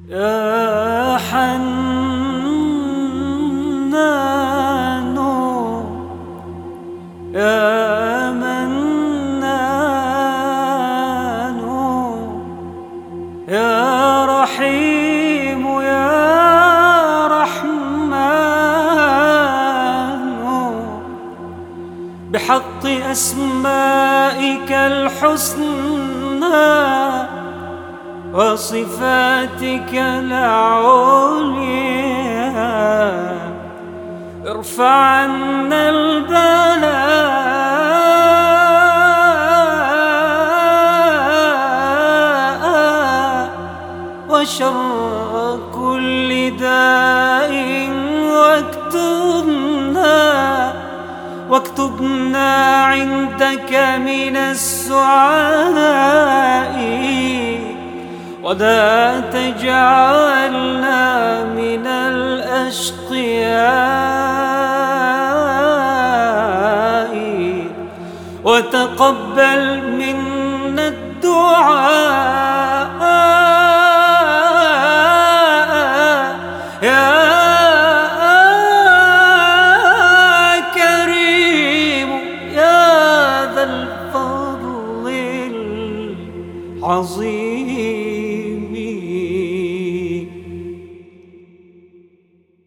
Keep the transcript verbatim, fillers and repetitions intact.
يا حنان يا منان يا رحيم يا رحمن بحق أسمائك الحسنى وصفاتك العليا ارفع عنا البلاء وشر كل داء واكتبنا واكتبنا عندك من السعداء ولا تجعلنا من الأشقياء وتقبل منا الدعاء يا كريم يا ذا الفضل العظيم.